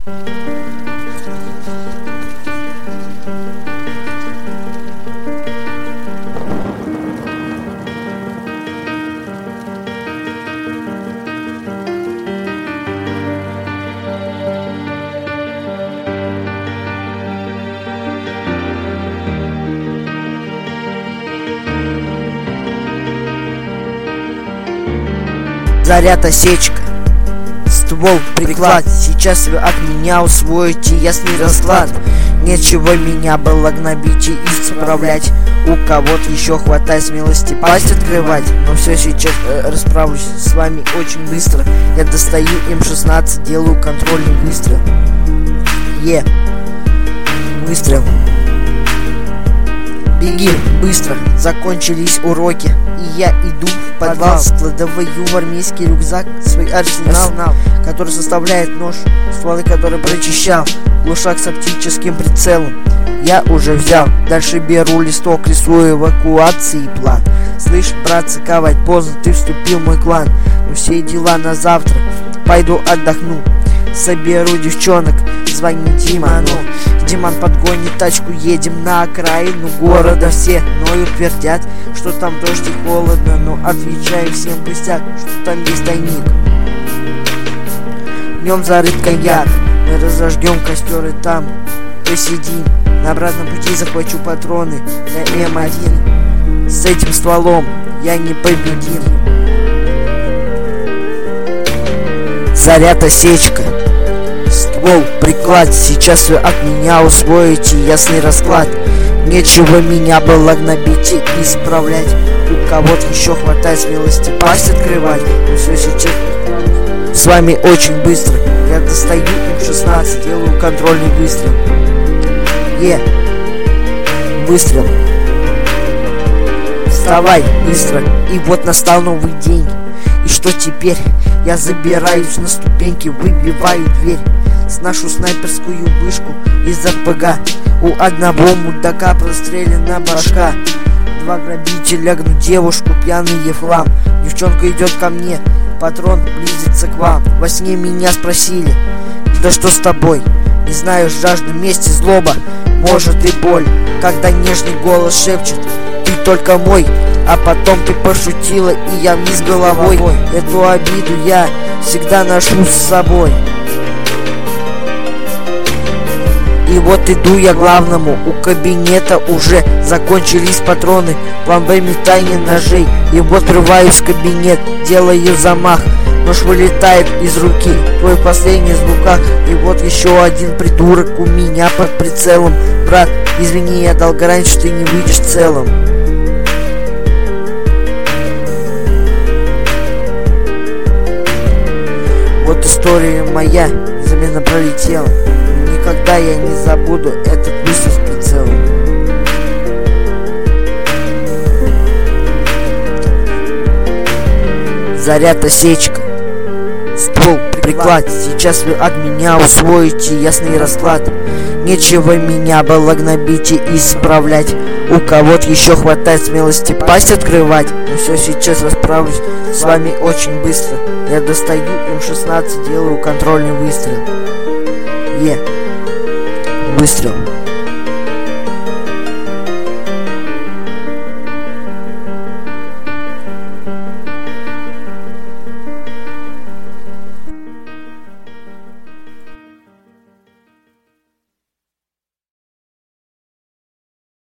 Заряд, осечка, ствол, приклад. Сейчас вы от меня усвоите ясный расклад. Нечего меня было гнобить и исправлять. У кого-то еще хватает смелости пасть открывать. Но все сейчас расправлюсь с вами очень быстро. Я достаю М16, делаю контрольный выстрел. Выстрел. Беги, быстро, закончились уроки. И я иду в подвал, складываю в армейский рюкзак свой арсенал, который составляет нож, стволы который прочищал, глушак с оптическим прицелом я уже взял. Дальше беру листок, рисую эвакуации план. Слышь, братцы, ковать поздно, ты вступил в мой клан. Но все дела на завтра, пойду отдохну. Соберу девчонок, звони Диману. Диман подгонит тачку, едем на окраину города. Все мною твердят, что там дождь и холодно, но отвечаю всем пустяк, что там есть тайник. В нем зарыт коньяк, мы разожгем костер и там посидим. На обратном пути захвачу патроны на М1. С этим стволом я не победим. Заряд, осечка, ствол, приклад. Сейчас вы от меня усвоите ясный расклад. Нечего меня было гнобить и исправлять. У кого-то еще хватает смелости пасть открывать. Но все сейчас с вами очень быстро. Я достаю М16, делаю контрольный выстрел. Выстрел. Вставай быстро. И вот настал новый день. И что теперь? Я забираюсь на ступеньки, выбиваю дверь. Сношу снайперскую вышку из РПГ. У одного мудака прострелена башка. Два грабителя гнут девушку, пьяный хлам. Девчонка идет ко мне, патрон близится к вам. Во сне меня спросили: да что с тобой? Не знаю, жажду мести, злоба, может и боль. Когда нежный голос шепчет: ты только мой. А потом ты пошутила, и я вниз головой. Эту обиду я всегда ношу с собой. И вот иду я к главному, у кабинета уже закончились патроны. План Б, метание ножей. И вот врываюсь в кабинет, делаю замах. Нож вылетает из руки, твой последний в руках. И вот еще один придурок у меня под прицелом. Брат, извини, я дал гарантию, что ты не выйдешь целым. Вот история моя незаметно пролетела. Никогда я не забуду этот выстрел с прицелом. Заряд, осечка, ствол, приклад. Сейчас вы от меня усвоите ясный расклад. Нечего меня было гнобить и исправлять. У кого-то еще хватает смелости пасть открывать. Но все сейчас расправлюсь с вами очень быстро. Я достаю М16, делаю контрольный выстрел. Выстрел.